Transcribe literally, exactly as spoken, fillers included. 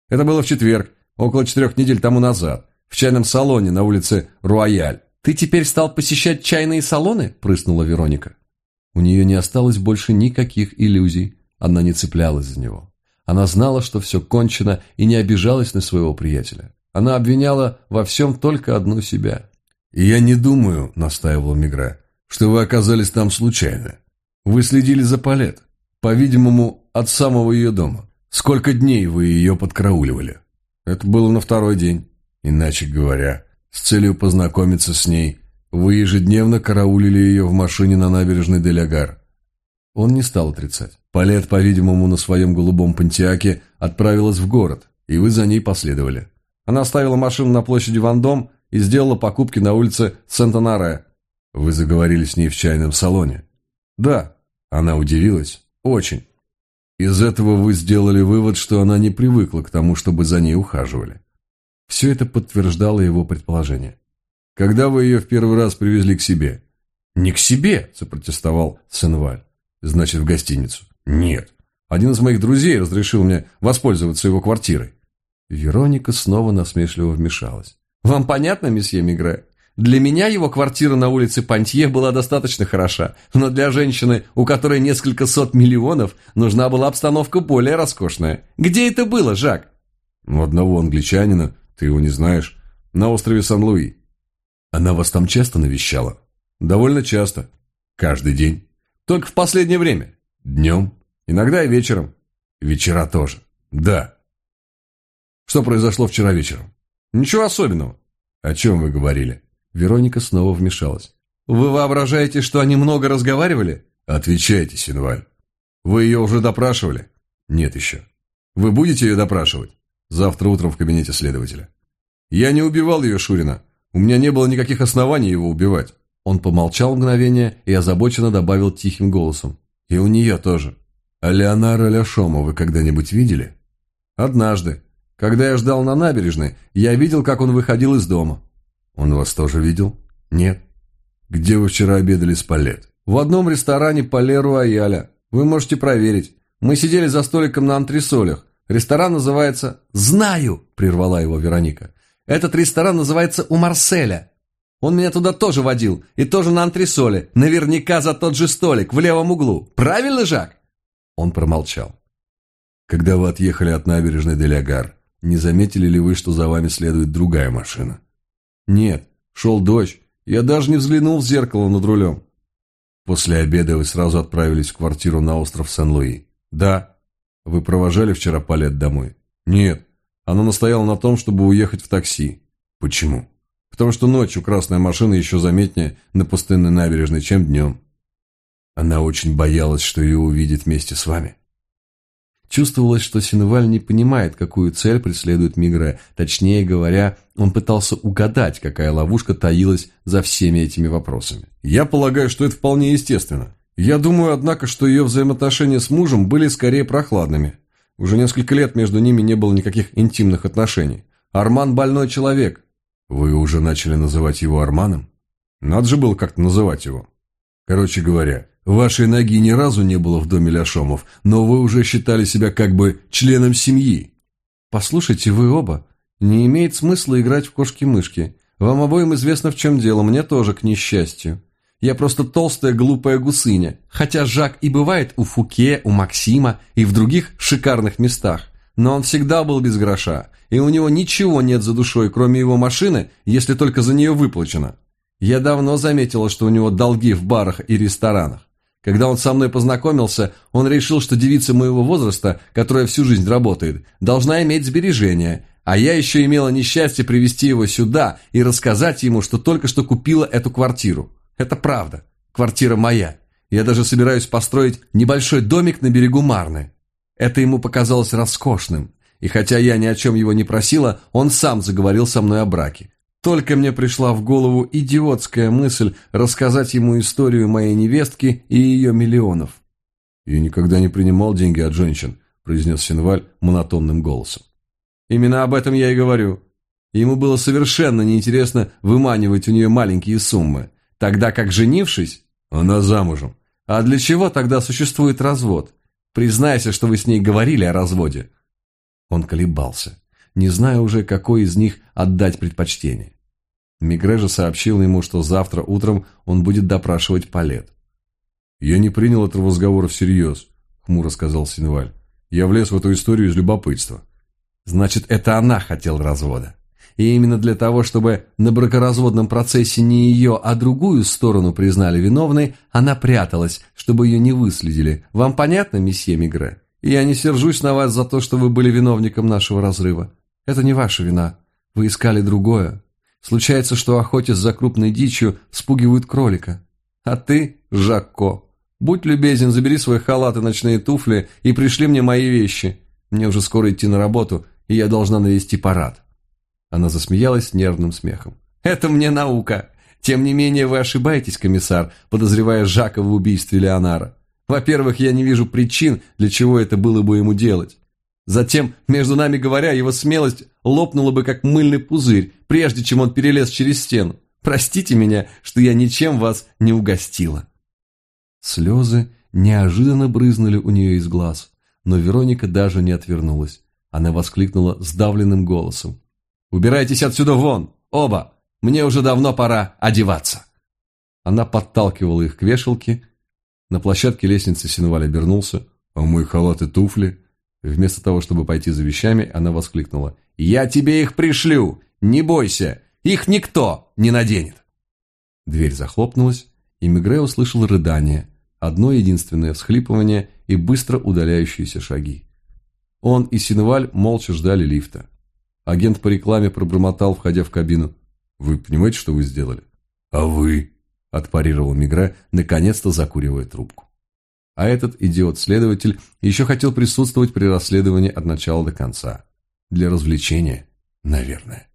Это было в четверг, около четырех недель тому назад, в чайном салоне на улице Руаяль. «Ты теперь стал посещать чайные салоны?» – прыснула Вероника. У нее не осталось больше никаких иллюзий, она не цеплялась за него. Она знала, что все кончено, и не обижалась на своего приятеля. Она обвиняла во всем только одну себя. «И я не думаю», – настаивал Мегре, – «что вы оказались там случайно. Вы следили за Палет, по-видимому, от самого ее дома. Сколько дней вы ее подкрауливали?» «Это было на второй день. Иначе говоря, с целью познакомиться с ней, вы ежедневно караулили ее в машине на набережной Дель-Агар». Он не стал отрицать. Палет, по-видимому, на своем голубом Понтиаке отправилась в город, и вы за ней последовали. Она оставила машину на площади Вандом и сделала покупки на улице Сент-Оноре. Вы заговорили с ней в чайном салоне. Да, она удивилась. Очень. Из этого вы сделали вывод, что она не привыкла к тому, чтобы за ней ухаживали. Все это подтверждало его предположение. Когда вы ее в первый раз привезли к себе? Не к себе, запротестовал Сенваль. Значит, в гостиницу. Нет. Один из моих друзей разрешил мне воспользоваться его квартирой. Вероника снова насмешливо вмешалась. «Вам понятно, месье Мегре? Для меня его квартира на улице Пантье была достаточно хороша, но для женщины, у которой несколько сот миллионов, нужна была обстановка более роскошная. Где это было, Жак?» «У одного англичанина, ты его не знаешь, на острове Сан-Луи». «Она вас там часто навещала?» «Довольно часто. Каждый день. Только в последнее время. Днем. Иногда и вечером». «Вечера тоже?» «Да». «Что произошло вчера вечером?» «Ничего особенного». «О чем вы говорили?» Вероника снова вмешалась. «Вы воображаете, что они много разговаривали?» «Отвечайте, Сенваль. Вы ее уже допрашивали?» «Нет еще». «Вы будете ее допрашивать?» «Завтра утром в кабинете следователя». «Я не убивал ее, Шурина. У меня не было никаких оснований его убивать». Он помолчал мгновение и озабоченно добавил тихим голосом. «И у нее тоже». «А Леонара Ляшома вы когда-нибудь видели?» «Однажды. Когда я ждал на набережной, я видел, как он выходил из дома». «Он вас тоже видел?» «Нет». «Где вы вчера обедали с Палет?» «В одном ресторане Пале Руаяля. Вы можете проверить. Мы сидели за столиком на антресолях. Ресторан называется...» «Знаю!» – прервала его Вероника. «Этот ресторан называется «У Марселя». Он меня туда тоже водил, и тоже на антресоле. Наверняка за тот же столик, в левом углу. Правильно, Жак?» Он промолчал. «Когда вы отъехали от набережной Дель-Агар, не заметили ли вы, что за вами следует другая машина?» «Нет, шел дождь. Я даже не взглянул в зеркало над рулем». «После обеда вы сразу отправились в квартиру на остров Сен-Луи?» «Да». «Вы провожали вчера Палет домой?» «Нет. Она настояла на том, чтобы уехать в такси». «Почему?» «Потому что ночью красная машина еще заметнее на пустынной набережной, чем днем». «Она очень боялась, что ее увидит вместе с вами?» Чувствовалось, что Сенваль не понимает, какую цель преследует Мегре. Точнее говоря, он пытался угадать, какая ловушка таилась за всеми этими вопросами. «Я полагаю, что это вполне естественно. Я думаю, однако, что ее взаимоотношения с мужем были скорее прохладными. Уже несколько лет между ними не было никаких интимных отношений. Арман больной человек». «Вы уже начали называть его Арманом?» «Надо же было как-то называть его». «Короче говоря, вашей ноги ни разу не было в доме Ляшомов, но вы уже считали себя как бы членом семьи». «Послушайте, вы оба. Не имеет смысла играть в кошки-мышки. Вам обоим известно, в чем дело, мне тоже, к несчастью. Я просто толстая глупая гусыня, хотя Жак и бывает у Фуке, у Максима и в других шикарных местах, но он всегда был без гроша, и у него ничего нет за душой, кроме его машины, если только за нее выплачено. Я давно заметила, что у него долги в барах и ресторанах. Когда он со мной познакомился, он решил, что девица моего возраста, которая всю жизнь работает, должна иметь сбережения, а я еще имела несчастье привести его сюда и рассказать ему, что только что купила эту квартиру. Это правда. Квартира моя. Я даже собираюсь построить небольшой домик на берегу Марны. Это ему показалось роскошным, и хотя я ни о чем его не просила, он сам заговорил со мной о браке. Только мне пришла в голову идиотская мысль рассказать ему историю моей невестки и ее миллионов. «Я никогда не принимал деньги от женщин», – произнес Сенваль монотонным голосом. «Именно об этом я и говорю. Ему было совершенно неинтересно выманивать у нее маленькие суммы, тогда как, женившись, она замужем. А для чего тогда существует развод? Признайся, что вы с ней говорили о разводе». Он колебался, не зная уже, какой из них отдать предпочтение. Мегре же сообщил ему, что завтра утром он будет допрашивать Палет. «Я не принял этого разговора всерьез», — хмуро сказал Синваль. «Я влез в эту историю из любопытства». «Значит, это она хотела развода. И именно для того, чтобы на бракоразводном процессе не ее, а другую сторону признали виновной, она пряталась, чтобы ее не выследили. Вам понятно, месье Мегре? И я не сержусь на вас за то, что вы были виновником нашего разрыва. Это не ваша вина. Вы искали другое. Случается, что, охотясь за крупной дичью, спугивают кролика. А ты, Жакко, будь любезен, забери свой халат и ночные туфли и пришли мне мои вещи. Мне уже скоро идти на работу, и я должна навести парад». Она засмеялась нервным смехом. «Это мне наука. Тем не менее вы ошибаетесь, комиссар, подозревая Жака в убийстве Леонара. Во-первых, я не вижу причин, для чего это было бы ему делать. Затем, между нами говоря, его смелость лопнула бы, как мыльный пузырь, прежде чем он перелез через стену. Простите меня, что я ничем вас не угостила». Слезы неожиданно брызнули у нее из глаз, но Вероника даже не отвернулась. Она воскликнула сдавленным голосом. «Убирайтесь отсюда вон, оба! Мне уже давно пора одеваться!» Она подталкивала их к вешалке. На площадке лестницы Синваль обернулся. «А мой халат и туфли?» Вместо того, чтобы пойти за вещами, она воскликнула. «Я тебе их пришлю! Не бойся! Их никто не наденет!» Дверь захлопнулась, и Мегре услышал рыдание, одно единственное всхлипывание и быстро удаляющиеся шаги. Он и Синваль молча ждали лифта. Агент по рекламе пробормотал, входя в кабину. «Вы понимаете, что вы сделали?» «А вы?» – отпарировал Мегре, наконец-то закуривая трубку. А этот идиот-следователь еще хотел присутствовать при расследовании от начала до конца. Для развлечения, наверное.